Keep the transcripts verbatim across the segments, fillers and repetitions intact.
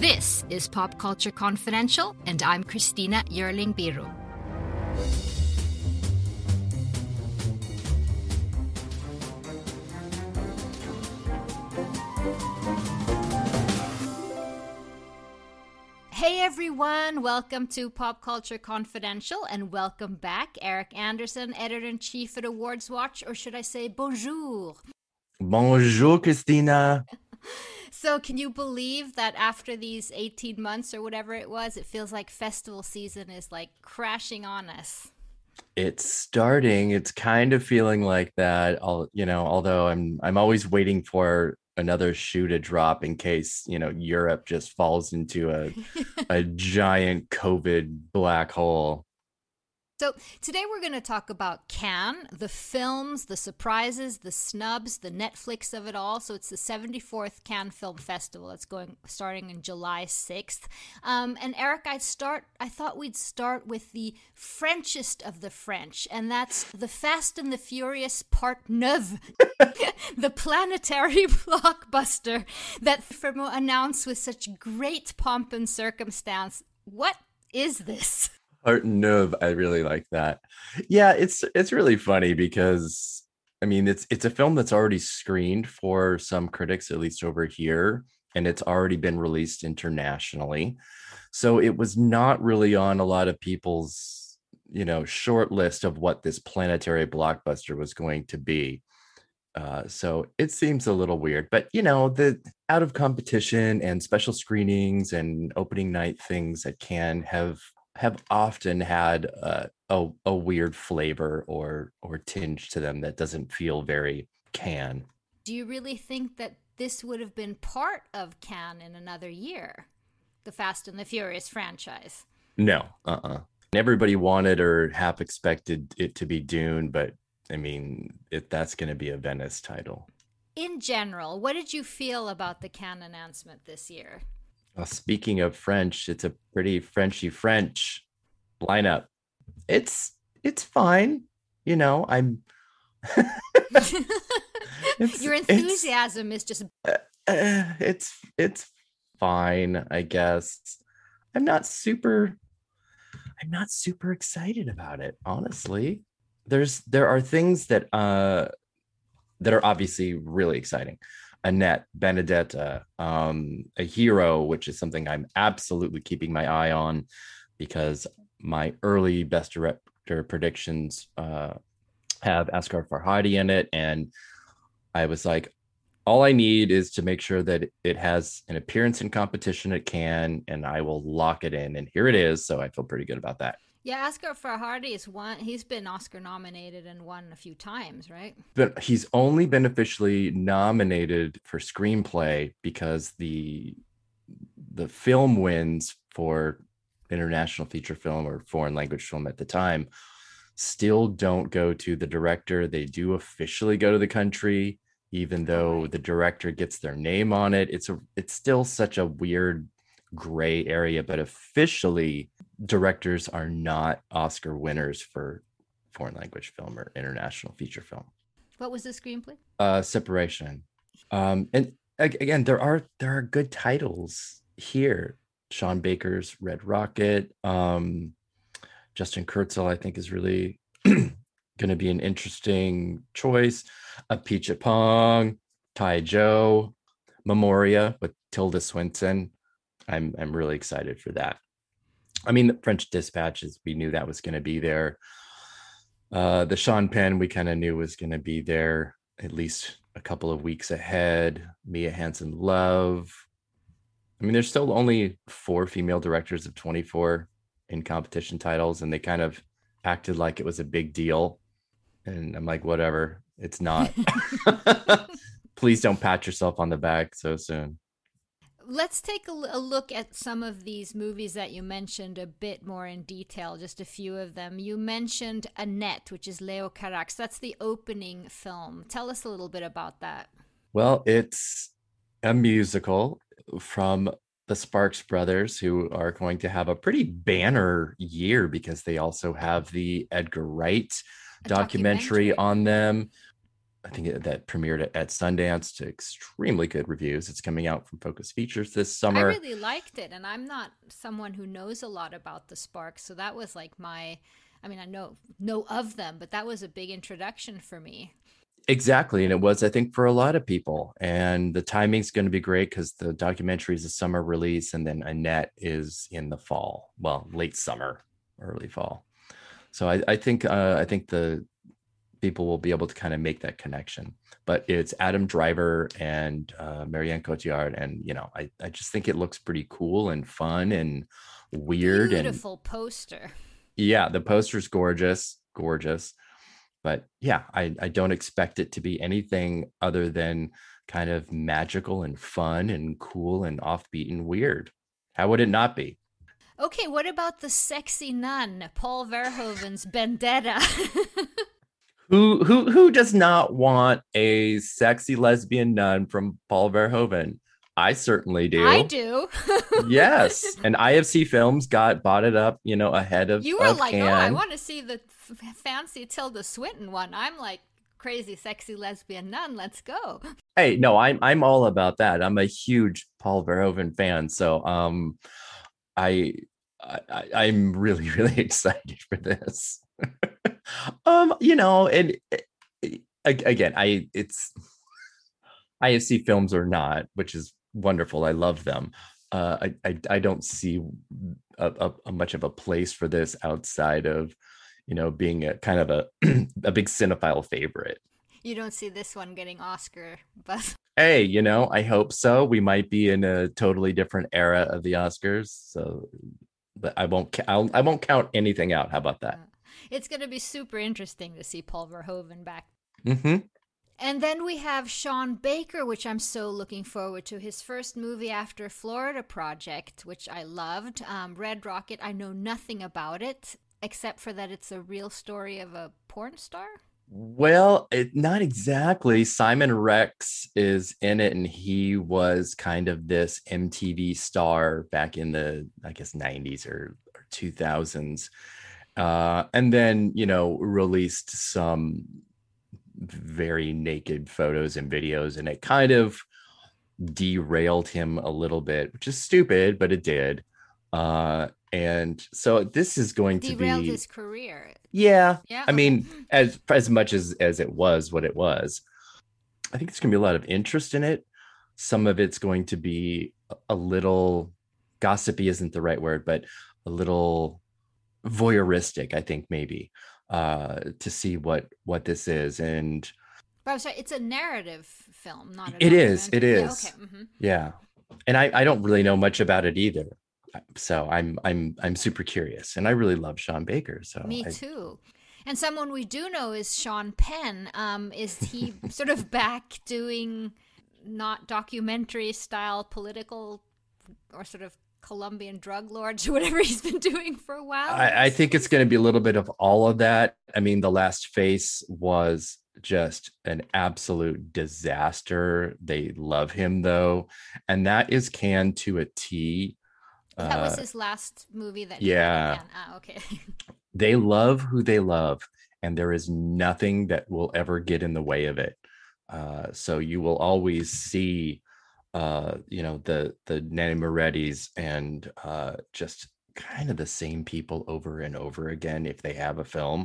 This is Pop Culture Confidential, and I'm Christina Yerling Biro. Hey everyone, welcome to Pop Culture Confidential, and welcome back, Eric Anderson, Editor-in-Chief at Awards Watch, or should I say bonjour? Bonjour, Christina. So can you believe that after these eighteen months or whatever it was, it feels like festival season is like crashing on us? It's starting. It's kind of feeling like that. I'll, you know, although I'm I'm always waiting for another shoe to drop in case, you know, Europe just falls into a a giant COVID black hole. So today we're going to talk about Cannes, the films, the surprises, the snubs, the Netflix of it all. So it's the seventy-fourth Cannes Film Festival. It's going starting in July sixth. Um, and Eric, I'd start. I thought we'd start with the Frenchest of the French, and that's The Fast and the Furious Part Neuf, the planetary blockbuster that Fermo announced with such great pomp and circumstance. What is this? Art Nouveau, I really like that. Yeah, it's it's really funny because I mean it's it's a film that's already screened for some critics, at least over here, and it's already been released internationally. So it was not really on a lot of people's, you know, short list of what this planetary blockbuster was going to be. Uh, so it seems a little weird, but you know, the out of competition and special screenings and opening night things that can have have often had uh, a a weird flavor or or tinge to them that doesn't feel very Cannes. Do you really think that this would have been part of Cannes in another year? The Fast and the Furious franchise? No, uh-uh. Everybody wanted or half expected it to be Dune, but I mean, it, that's going to be a Venice title. In general, what did you feel about the Cannes announcement this year? Well, speaking of French, it's a pretty Frenchy French lineup. It's it's fine, you know. I'm. it's, Your enthusiasm it's, is just. Uh, uh, it's it's fine, I guess. I'm not super. I'm not super excited about it, honestly. There's there are things that uh that are obviously really exciting. Annette, Benedetta, um, A Hero, which is something I'm absolutely keeping my eye on because my early Best Director predictions uh, have Asghar Farhadi in it. And I was like, all I need is to make sure that it has an appearance in competition at Cannes, and I will lock it in. And here it is. So I feel pretty good about that. Yeah, Asghar Farhadi is one. He's been Oscar nominated and won a few times, right? But he's only been officially nominated for screenplay because the the film wins for international feature film or foreign language film at the time still don't go to the director. They do officially go to the country, even though right. the director gets their name on it. It's a it's still such a weird gray area, but officially directors are not Oscar winners for foreign language film or international feature film. What was the screenplay? Uh, Separation. Um, and again, there are there are good titles here. Sean Baker's Red Rocket. Um, Justin Kurzel, I think, is really going to be an interesting choice. Apichatpong, Tai Joe, Memoria with Tilda Swinton. I'm I'm really excited for that. I mean, the French Dispatch, is we knew that was going to be there. Uh, the Sean Penn, we kind of knew was going to be there at least a couple of weeks ahead. Mia Hansen-Løve. I mean, there's still only four female directors of twenty-four in competition titles, and they kind of acted like it was a big deal. And I'm like, whatever, it's not. Please don't pat yourself on the back so soon. Let's take a, a look at some of these movies that you mentioned a bit more in detail, just a few of them. You mentioned Annette, which is Leo Carax. That's the opening film. Tell us a little bit about that. Well, it's a musical from the Sparks Brothers, who are going to have a pretty banner year because they also have the Edgar Wright documentary, documentary on them. think it, that premiered at, at Sundance to extremely good reviews. It's coming out from Focus Features this I summer. really liked it, and I'm not someone who knows a lot about the Sparks, so that was like my. I mean, I know know of them, but that was a big introduction for me. Exactly. And it was, I think, for a lot of people. And the timing's going to be great because the documentary is a summer release, and then Annette is in the fall. Well, late summer, early fall. So I, I think uh, I think the people will be able to kind of make that connection. But it's Adam Driver and uh, Marianne Cotillard, and you know, I, I just think it looks pretty cool and fun and weird. And Beautiful poster. yeah, the poster's gorgeous, gorgeous. But yeah, I, I don't expect it to be anything other than kind of magical and fun and cool and offbeat and weird. How would it not be? Okay, what about the sexy nun, Paul Verhoeven's Vendetta? Who who who does not want a sexy lesbian nun from Paul Verhoeven? I certainly I do. do. Yes, and I F C Films got bought it up, you know, ahead of You were of like, oh, I Cannes. want to see the f- fancy Tilda Swinton one. I'm like, crazy, sexy lesbian nun. Let's go. Hey, no, I'm I'm all about that. I'm a huge Paul Verhoeven fan, so um, I, I I'm really really excited for this. um, you know, and uh, again, I it's I F C Films or not, which is wonderful. I love them. Uh, I, I I don't see a, a, a much of a place for this outside of, you know, being a kind of a a big cinephile favorite. You don't see this one getting Oscar buzz. Hey, you know, I hope so. We might be in a totally different era of the Oscars, so but I won't I'll, I won't count anything out. How about that? It's going to be super interesting to see Paul Verhoeven back. Mm-hmm. And then we have Sean Baker, which I'm so looking forward to. His first movie after Florida Project, which I loved. Um, Red Rocket, I know nothing about it, except for that it's a real story of a porn star. Well, it, not exactly. Simon Rex is in it, and he was kind of this M T V star back in the, I guess, nineties or, or two thousands. Uh, and then, you know, released some very naked photos and videos, and it kind of derailed him a little bit, which is stupid, but it did. Uh, and so this is going to Derailed be, his career. yeah. Yeah, I okay. mean, as as much as as it was what it was, I think there's going to be a lot of interest in it. Some of it's going to be a little gossipy, isn't the right word, but a little voyeuristic, I think maybe, uh, to see what what this is. And But I'm sorry, it's a narrative film, not a it is, it documentary. Yeah, okay. is, hmm yeah. And I I don't really know much about it either, so I'm I'm I'm super curious, and I really love Sean Baker, so Me I. too. And someone we do know is Sean Penn. Um, is he sort of back doing not documentary style political or sort of Colombian drug lords or whatever he's been doing for a while? I, I think it's going to be a little bit of all of that. I mean, The Last Face was just an absolute disaster. They love him though, and that is canned to a T. That was Uh, his last movie that he had yeah, again. Ah, okay. they love who they love, and there is nothing that will ever get in the way of it. Uh, so you will always see, uh, you know, the the Nanny Moretti's and uh, just kind of the same people over and over again if they have a film.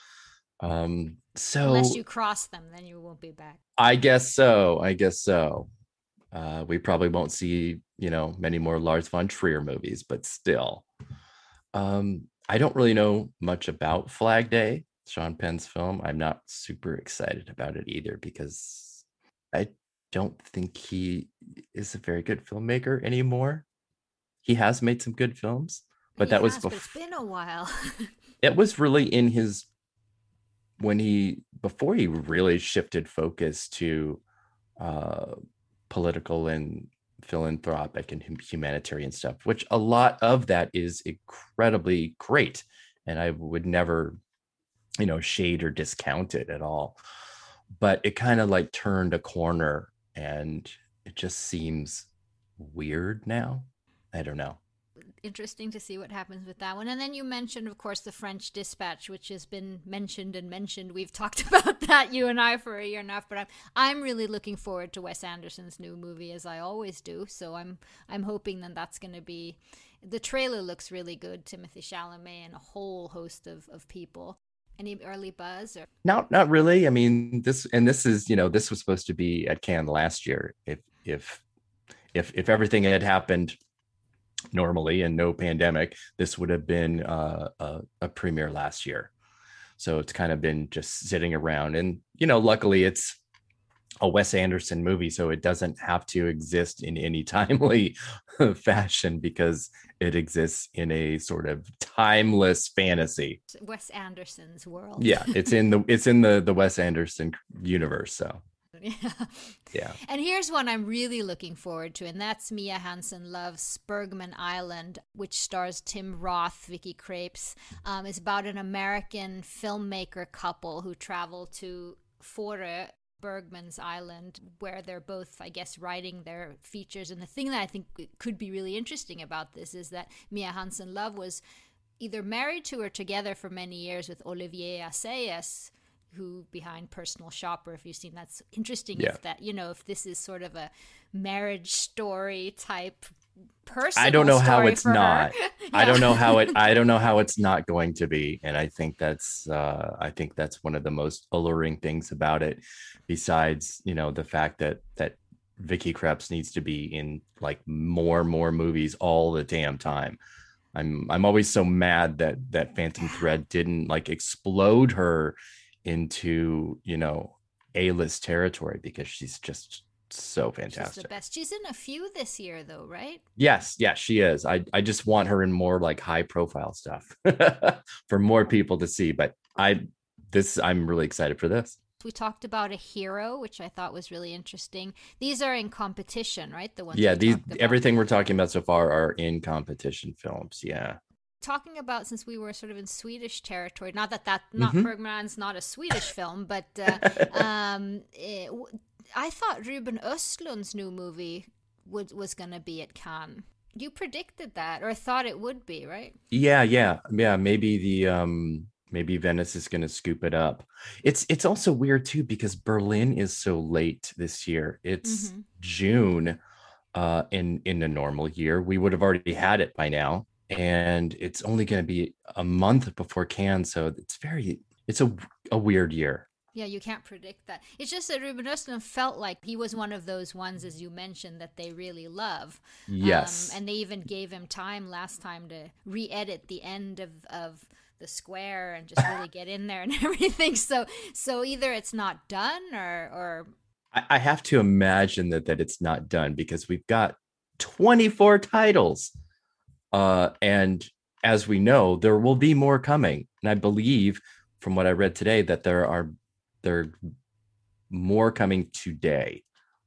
Um, Unless so you cross them, then you won't be back. I guess so. I guess so. Uh, we probably won't see, you know, many more Lars von Trier movies, but still. Um, I don't really know much about Flag Day, Sean Penn's film. I'm not super excited about it either because I don't think he is a very good filmmaker anymore. He has made some good films, but He that was has, but it's before. been a while. It was really in his when he before he really shifted focus to uh, political and philanthropic and humanitarian stuff, which a lot of that is incredibly great. And I would never, you know, shade or discount it at all. But it kind of like turned a corner and it just seems weird now. I don't know. interesting to see what happens with that one. And then you mentioned, of course, the French Dispatch, which has been mentioned and mentioned. We've talked about that, you and I, for a year and a half. But I'm I'm really looking forward to Wes Anderson's new movie, as I always do. So I'm I'm hoping that that's going to be. The trailer looks really good. Timothée Chalamet and a whole host of of people. Any early buzz? Or Not not really. I mean, this and this is, you know, this was supposed to be at Cannes last year. If if if if everything had happened normally and no pandemic, this would have been uh, a, a premiere last year. So it's kind of been just sitting around. And, you know, luckily it's a Wes Anderson movie, so it doesn't have to exist in any timely fashion because it exists in a sort of timeless fantasy. Wes Anderson's world. Yeah, it's in the it's in the the Wes Anderson universe. So yeah. Yeah. And here's one I'm really looking forward to, and that's Mia Hansen-Løve's Bergman Island, which stars Tim Roth, Vicky Krieps. Um, it's about an American filmmaker couple who travel to Fårö, Bergman's Island, where they're both, I guess, writing their features. And the thing that I think could be really interesting about this is that Mia Hansen-Løve was either married to or together for many years with Olivier Assayas, who behind Personal Shopper, if you've seen. That's interesting. Yeah. If that, you know, if this is sort of a marriage story type person. I don't know how it's not. yeah. I don't know how it I don't know how it's not going to be. And I think that's uh I think that's one of the most alluring things about it, besides, you know, the fact that that Vicky Krieps needs to be in like more and more movies all the damn time. I'm I'm always so mad that that Phantom Thread didn't like explode her into, you know, A-list territory, because she's just so fantastic. She's the best. She's in a few this year though, right? Yes, yes, she is. I I just want her in more like high profile stuff for more people to see. But I this I'm really excited for this. We talked about A Hero, which I thought was really interesting. These are in competition, right? The ones Yeah, we these talked about. everything we're talking about so far are in competition films. Yeah. Talking about, since we were sort of in Swedish territory, not that that not Mhm. Bergman's not a Swedish film, but uh, um, it, I thought Ruben Östlund's new movie would, was going to be at Cannes. You predicted that, or thought it would be, right? Yeah, yeah, yeah. Maybe the um maybe Venice is going to scoop it up. It's it's also weird too, because Berlin is so late this year. It's Mhm. June. Uh, in in a normal year, we would have already had it by now, and it's only going to be a month before Cannes. So it's very it's a a weird year. Yeah, you can't predict that. It's just that Ruben Östlund felt like he was one of those ones, as you mentioned, that they really love. Yes. Um, and they even gave him time last time to re-edit the end of, of the square and just really get in there and everything. So so either it's not done, or or I, I have to imagine that that it's not done, because we've got twenty-four titles. Uh, and as we know, there will be more coming. And I believe from what I read today that there are there are more coming today.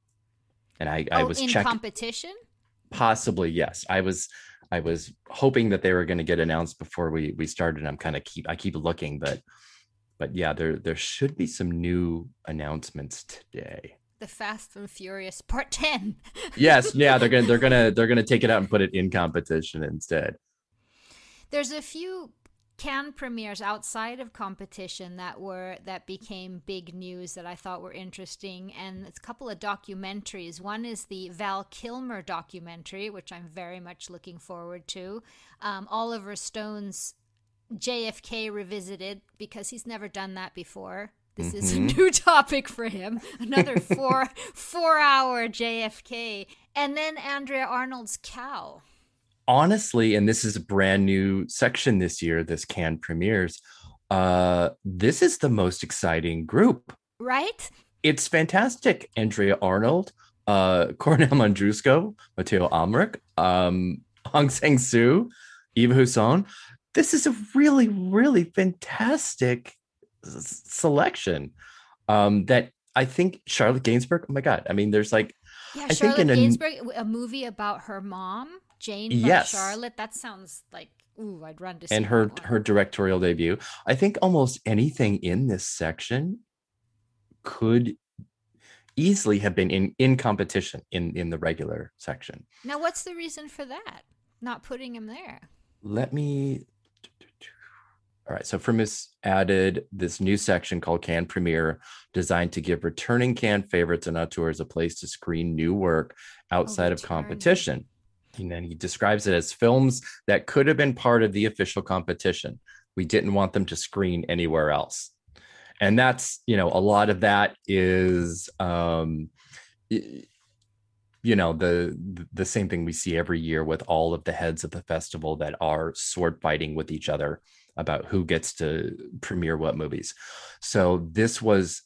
And I, I oh, was in checking. competition? Possibly, yes. I was I was hoping that they were going to get announced before we we started. I'm kind of keep I keep looking, but but yeah, there there should be some new announcements today. The Fast and Furious Part ten. Yes, yeah, they're gonna they're gonna they're gonna take it out and put it in competition instead. There's a few Cannes premieres outside of competition that were that became big news that I thought were interesting, and it's a couple of documentaries. One is the Val Kilmer documentary, which I'm very much looking forward to. Um, Oliver Stone's J F K Revisited, because he's never done that before. This is a Mhm. new topic for him. Another four four hour J F K, and then Andrea Arnold's Cow. Honestly, and this is a brand new section this year, this Cannes premieres. Uh, this is the most exciting group. Right? It's fantastic. Andrea Arnold, uh, Cornel Mandrusco, Matteo Almeric, um, Hong Sang-soo, Eva Husson. This is a really, really fantastic s- selection. Um, that I think Charlotte Gainsbourg. Oh my God! I mean, there's like, Yeah, I think Charlotte in a- Gainsbourg, a movie about her mom, Jane by Yes. Charlotte. That sounds like, ooh, I'd run to see and her that one. her directorial debut. I think almost anything in this section could easily have been in in competition in in the regular section. Now, what's the reason for that? not putting him there? Let me. All right. So Frimus added this new section called Cannes Premiere, designed to give returning Cannes favorites and auteurs a place to screen new work Oh, outside of returning. competition. And then he describes it as films that could have been part of the official competition. We didn't want them to screen anywhere else. And that's, you know, a lot of that is, um, you know, the the same thing we see every year with all of the heads of the festival that are sword fighting with each other about who gets to premiere what movies. So this was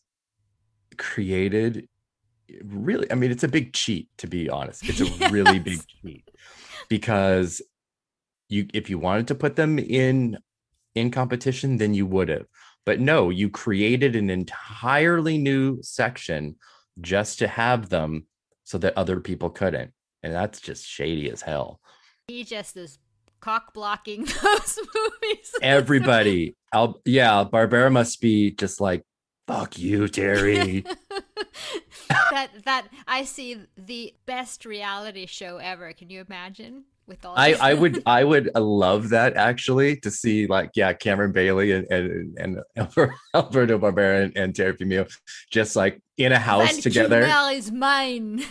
created really, I mean, it's a big cheat, to be honest. It's a really big Yes. cheat because you if you wanted to put them in in competition, then you would have. But no, you created an entirely new section just to have them so that other people couldn't. And that's just shady as hell. He just is cock blocking those movies. Everybody, I'll, yeah, Barbera must be just like, fuck you, Terry. that that I see the best reality show ever. Can you imagine with all I, these? I would I would love that actually to see like yeah Cameron Bailey and and, and Alberto Barbera and, and Terry Fumio just like in a house Van together. Cumel is mine.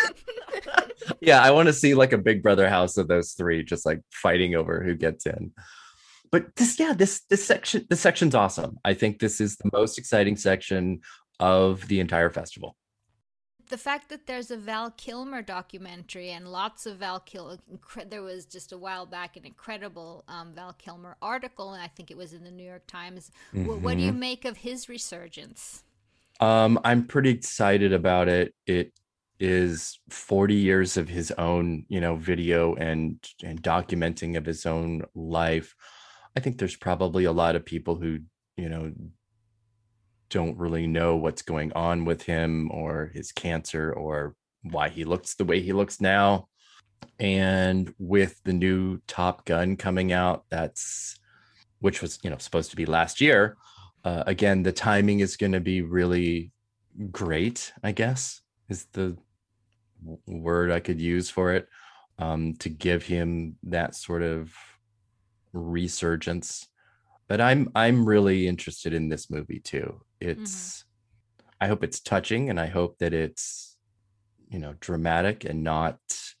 Yeah, I want to see like a Big Brother house of those three just like fighting over who gets in. But this yeah this this section this section's awesome. I think this is the most exciting section of the entire festival. The fact that there's a Val Kilmer documentary and lots of Val Kilmer, there was just a while back an incredible um, Val Kilmer article, and I think it was in the New York Times. Mm-hmm. What do you make of his resurgence? Um, I'm pretty excited about it. It is forty years of his own, you know, video and and documenting of his own life. I think there's probably a lot of people who, you know, don't really know what's going on with him or his cancer or why he looks the way he looks now. And with the new Top Gun coming out, that's which was, you know, supposed to be last year. Uh, again, the timing is going to be really great, I guess, is the w- word I could use for it, um, to give him that sort of resurgence. But I'm I'm really interested in this movie too. It's mm-hmm. I hope it's touching and I hope that it's, you know, dramatic and not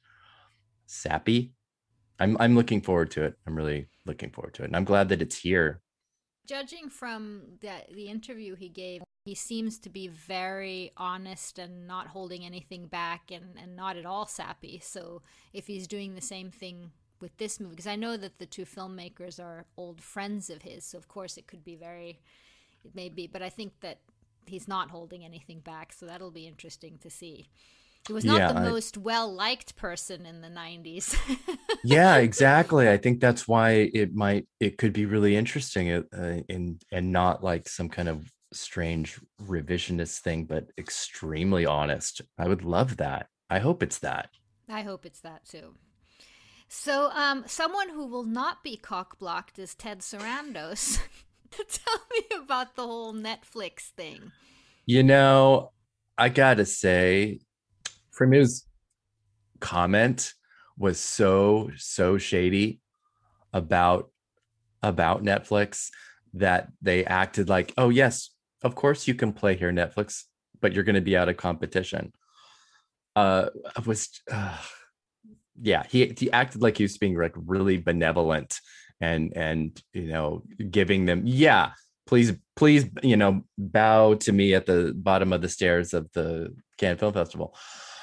sappy. I'm I'm looking forward to it. I'm really looking forward to it. And I'm glad that it's here. Judging from the, the interview he gave, he seems to be very honest and not holding anything back and, and not at all sappy. So if he's doing the same thing with this movie, because I know that the two filmmakers are old friends of his, so of course it could be very, it may be, but I think that he's not holding anything back, so that'll be interesting to see. He was not yeah, the I, most well-liked person in the nineties. Yeah, exactly. I think that's why it might, it could be really interesting uh, in, and not like some kind of strange revisionist thing, but extremely honest. I would love that. I hope it's that. I hope it's that too. So um, someone who will not be cock-blocked is Ted Sarandos. Tell me about the whole Netflix thing. You know, I gotta say, Fremu's comment was so so shady about about Netflix that they acted like, oh yes, of course you can play here, Netflix, but you're going to be out of competition. Uh, was uh, yeah, he he acted like he was being like really benevolent and and you know giving them yeah. Please, please, you know, bow to me at the bottom of the stairs of the Cannes Film Festival.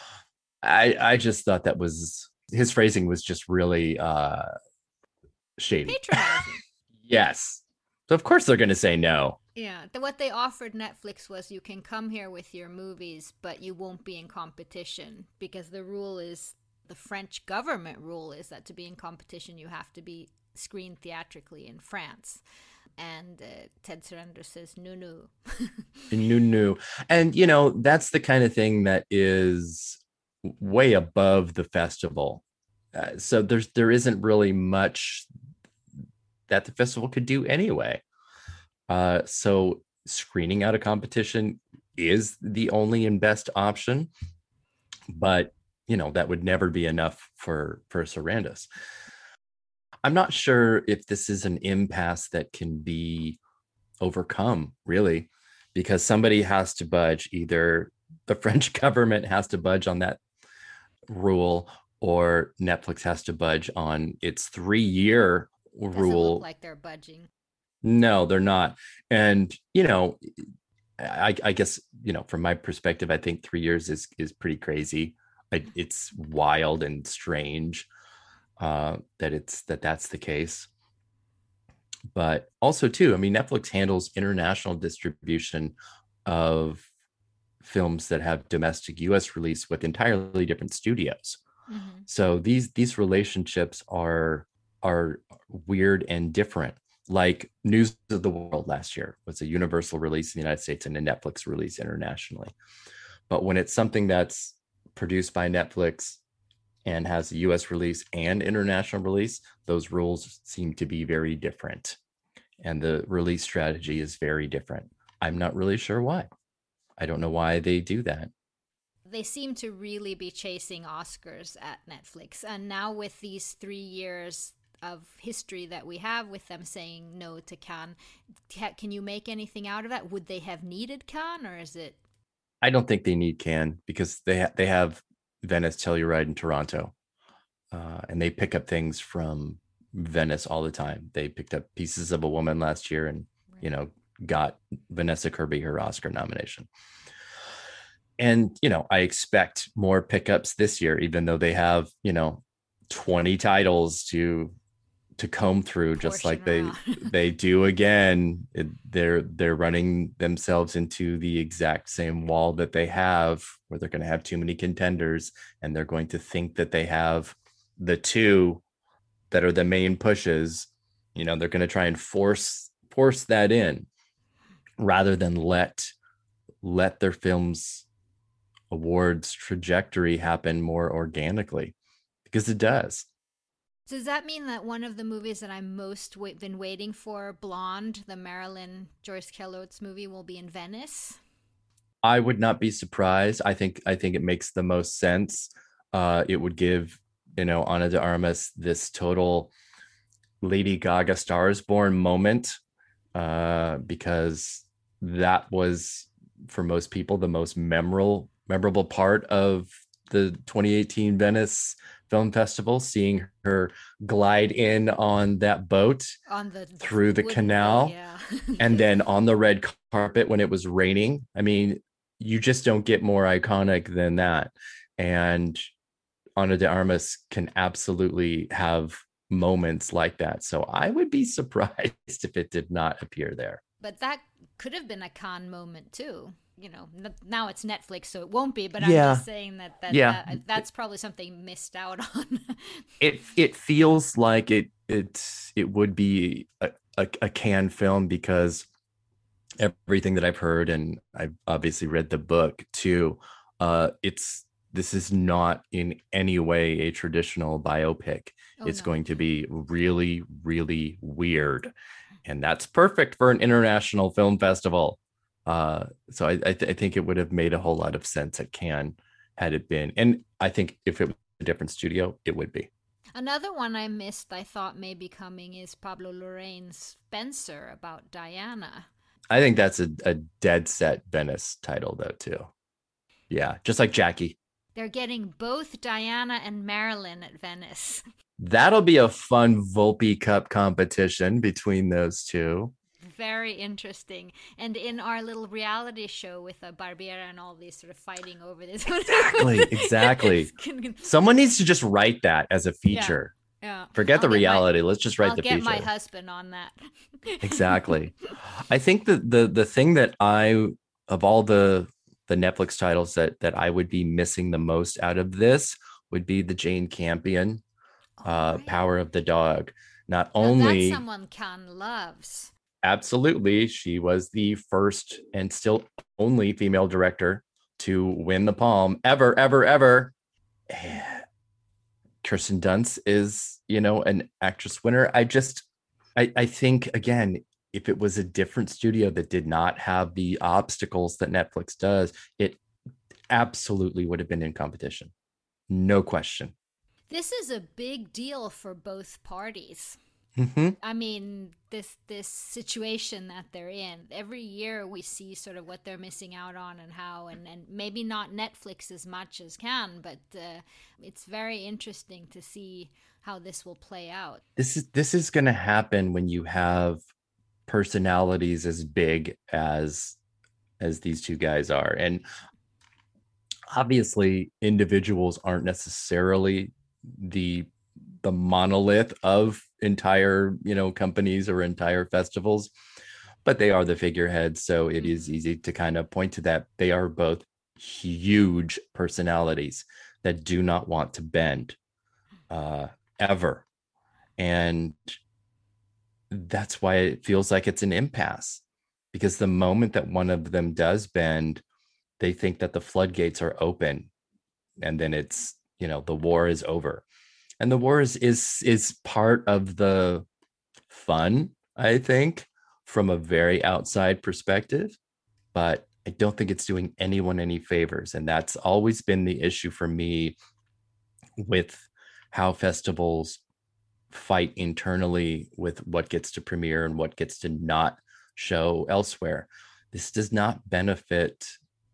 I I just thought that was his phrasing was just really uh shady. Patronizing. Yes. So of course they're going to say no. Yeah. The, what they offered Netflix was you can come here with your movies, but you won't be in competition because the rule is the French government rule is that to be in competition you have to be screened theatrically in France. And uh, Ted Sarandos says, no, no. no, no. And, you know, that's the kind of thing that is way above the festival. Uh, so there's there isn't really much that the festival could do anyway. Uh, so screening out a competition is the only and best option. But, you know, that would never be enough for, for Sarandos. I'm not sure if this is an impasse that can be overcome, really, because somebody has to budge. Either the French government has to budge on that rule, or Netflix has to budge on its three year Doesn't look rule. like they're budging. No, they're not. And, you know, I, I guess, you know, from my perspective, I think three years is is pretty crazy. I, it's wild and strange uh, that it's that that's the case. But also, too, I mean, Netflix handles international distribution of films that have domestic U S release with entirely different studios. Mm-hmm. So these these relationships are are weird and different. Like News of the World last year was a universal release in the United States and a Netflix release internationally. But when it's something that's produced by Netflix and has a U S release and international release, those rules seem to be very different. And the release strategy is very different. I'm not really sure why. I don't know why they do that. They seem to really be chasing Oscars at Netflix. And now with these three years of history that we have with them saying no to Cannes, can you make anything out of that? Would they have needed Cannes, or is it? I don't think they need Cannes because they ha- they have Venice, Telluride, and Toronto, uh, and they pick up things from Venice all the time. They picked up Pieces of a Woman last year, and right. you know got Vanessa Kirby her Oscar nomination. And you know, I expect more pickups this year, even though they have you know twenty titles to to comb through, just like they they do again. It, they're they're running themselves into the exact same wall that they have, where they're going to have too many contenders, and they're going to think that they have the two that are the main pushes. You know, they're going to try and force force that in, rather than let let their films awards trajectory happen more organically, because it does. Does that mean that one of the movies that I'm most wait- been waiting for, Blonde, the Marilyn Joyce Carol Oates movie, will be in Venice? I would not be surprised. I think I think it makes the most sense. Uh, it would give you know Ana de Armas this total Lady Gaga Stars Born moment, uh, because that was for most people the most memorable memorable part of the twenty eighteen Venice Film Festival, seeing her glide in on that boat on the through the canal thing, yeah. and then on the red carpet when it was raining. I mean, you just don't get more iconic than that. And Ana de Armas can absolutely have moments like that. So I would be surprised if it did not appear there. But that could have been a Cannes moment too. You know, now it's Netflix, so it won't be. But yeah. I'm just saying that, that, yeah. that that's probably something missed out on. it it feels like it it it would be a, a, a Cannes film, because everything that I've heard, and I've obviously read the book too, uh, it's this is not in any way a traditional biopic. Oh, it's no. going to be really, really weird, and that's perfect for an international film festival. Uh, so I, I, th- I think it would have made a whole lot of sense at Cannes had it been. And I think if it was a different studio, it would be. Another one I missed, I thought may be coming, is Pablo Larraín's Spencer, about Diana. I think that's a, a dead set Venice title, though, too. Yeah, just like Jackie. They're getting both Diana and Marilyn at Venice. That'll be a fun Volpe Cup competition between those two. Very interesting. And in our little reality show with uh, Barbiera and all these sort of fighting over this. Exactly, exactly. Someone needs to just write that as a feature. Yeah. yeah. Forget I'll the reality. My, Let's just write I'll the get feature. My husband on that. Exactly. I think that the the thing that I, of all the the Netflix titles that that I would be missing the most out of this would be the Jane Campion, uh, right. Power of the Dog. Not now only that's someone Cannes loves. Absolutely. She was the first and still only female director to win the Palm ever, ever, ever. Kirsten Dunst is, you know, an actress winner. I just, I, I think, again, if it was a different studio that did not have the obstacles that Netflix does, it absolutely would have been in competition. No question. This is a big deal for both parties. Mm-hmm. I mean, this this situation that they're in. Every year we see sort of what they're missing out on and how, and, and maybe not Netflix as much as Cannes, but uh, it's very interesting to see how this will play out. This is this is going to happen when you have personalities as big as as these two guys are, and obviously individuals aren't necessarily the the monolith of entire, you know, companies or entire festivals, but they are the figureheads. So it is Mhm. easy to kind of point to that. They are both huge personalities that do not want to bend uh, ever. And that's why it feels like it's an impasse, because the moment that one of them does bend, they think that the floodgates are open, and then it's, you know, the war is over. And the war is is is part of the fun, I think, from a very outside perspective, but I don't think it's doing anyone any favors. And that's always been the issue for me with how festivals fight internally with what gets to premiere and what gets to not show elsewhere. This does not benefit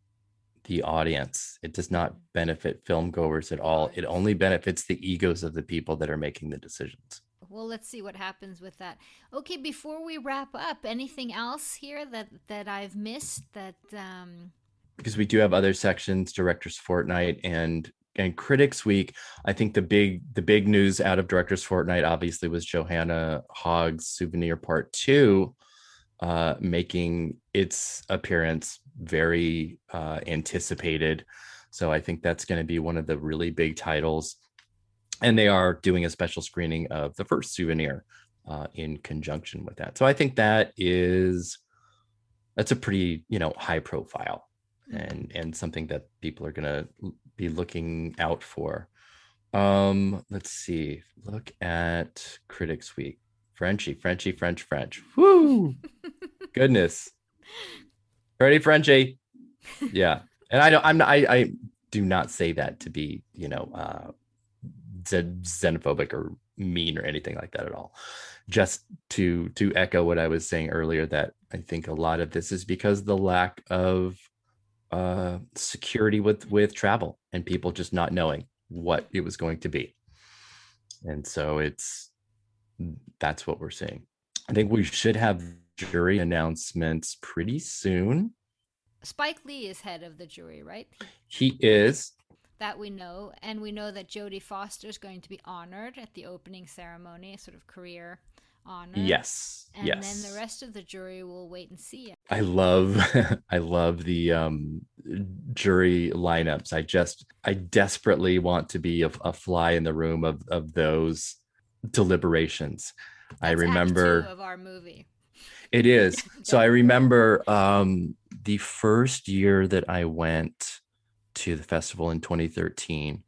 the audience. It does not benefit film goers at all. It only benefits the egos of the people that are making the decisions. Well, let's see what happens with that. Okay, before we wrap up, anything else here that that I've missed that um Because we do have other sections, Directors Fortnight and and Critics Week. I think the big the big news out of Directors Fortnight obviously was Johanna Hogg's Souvenir Part Two, uh, making its appearance very uh, anticipated. So I think that's going to be one of the really big titles. And they are doing a special screening of the first Souvenir uh, in conjunction with that. So I think that is that's a pretty, you know, high profile and and something that people are going to be looking out for. Um, let's see. Look at Critics Week. Frenchy, Frenchy, French, French. Woo! Goodness. Ready, Frenchy? Yeah. And I don't I'm not I, I do not say that to be, you know, uh xenophobic or mean or anything like that at all. Just to to echo what I was saying earlier, that I think a lot of this is because the lack of uh security with with travel and people just not knowing what it was going to be. And so it's that's what we're seeing. I think we should have jury announcements pretty soon. Spike Lee is head of the jury, right? He is. That we know, and we know that Jodie Foster is going to be honored at the opening ceremony, a sort of career honor. Yes. And yes. then the rest of the jury will wait and see. I love I love the um jury lineups. I just I desperately want to be a, a fly in the room of of those deliberations. That's I remember act two of our movie. It is. So I remember um the first year that I went to the festival in twenty thirteen,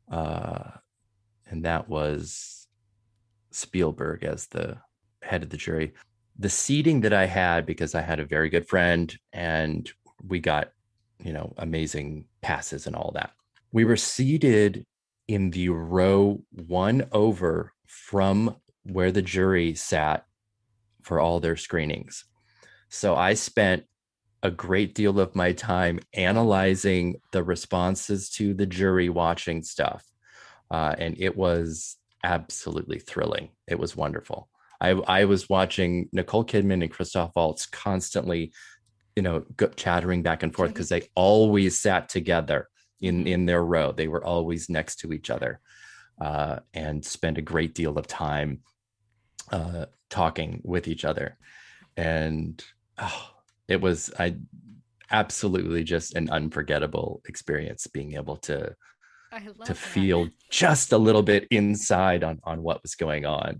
uh and that was Spielberg as the head of the jury. The seating that I had, because I had a very good friend and we got, you know, amazing passes and all that. We were seated in the row one over from where the jury sat for all their screenings. So I spent a great deal of my time analyzing the responses to the jury watching stuff. Uh, and it was absolutely thrilling. It was wonderful. I, I was watching Nicole Kidman and Christoph Waltz constantly, you know, chattering back and forth because they always sat together in, in their row. They were always next to each other, uh, and spent a great deal of time uh, talking with each other. And oh, it was I absolutely just an unforgettable experience being able to to that. feel just a little bit inside on on what was going on.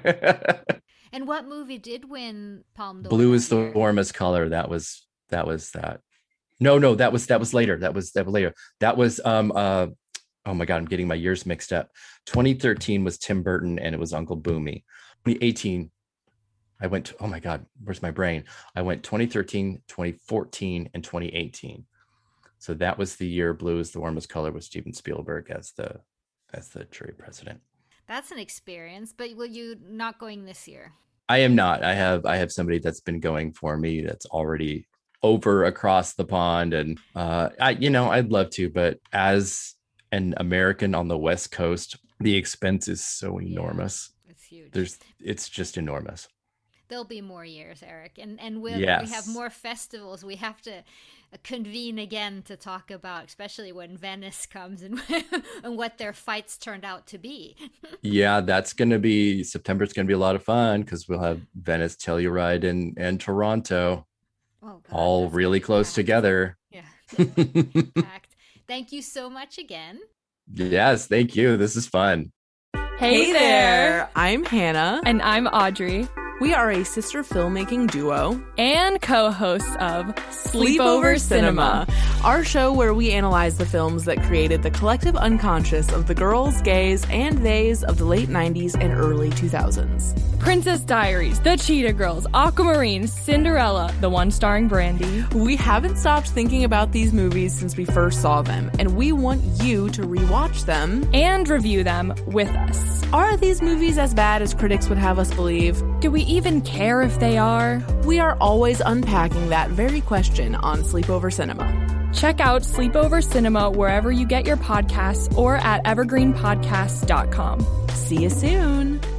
And what movie did win Palme d'Or? Blue is the warmest color. That was that was that. No, no, that was that was later. That was that was later. That was um uh oh my god, I'm getting my years mixed up. twenty thirteen was Tim Burton and it was Uncle Boomy. twenty eighteen, I went to, oh my god, where's my brain? I went twenty thirteen, twenty fourteen, and twenty eighteen. So that was the year Blue is the Warmest Color with Steven Spielberg as the as the jury president. That's an experience, but will you not going this year? I am not. I have I have somebody that's been going for me that's already over across the pond. And uh, I, you know, I'd love to, but as an American on the West Coast, the expense is so enormous. Yeah, it's huge. There's, it's just enormous. There'll be more years, Eric, and and we'll, yes. we have more festivals. We have to convene again to talk about, especially when Venice comes and and what their fights turned out to be. Yeah, that's gonna be September's gonna be a lot of fun because we'll have Venice, Telluride, and and Toronto, oh, God, all really close packed. together. Yeah, packed. Thank you so much again. Yes, thank you. This is fun. Hey, hey there. there! I'm Hannah. And I'm Audrey. We are a sister filmmaking duo and co-hosts of Sleepover, Sleepover Cinema, our show where we analyze the films that created the collective unconscious of the girls, gays, and theys of the late nineties and early two thousands. Princess Diaries, The Cheetah Girls, Aquamarine, Cinderella, the one starring Brandy. We haven't stopped thinking about these movies since we first saw them, and we want you to rewatch them and review them with us. Are these movies as bad as critics would have us believe? Do we even care if they are? We are always unpacking that very question on Sleepover Cinema. Check out Sleepover Cinema wherever you get your podcasts or at evergreen podcasts dot com. See you soon.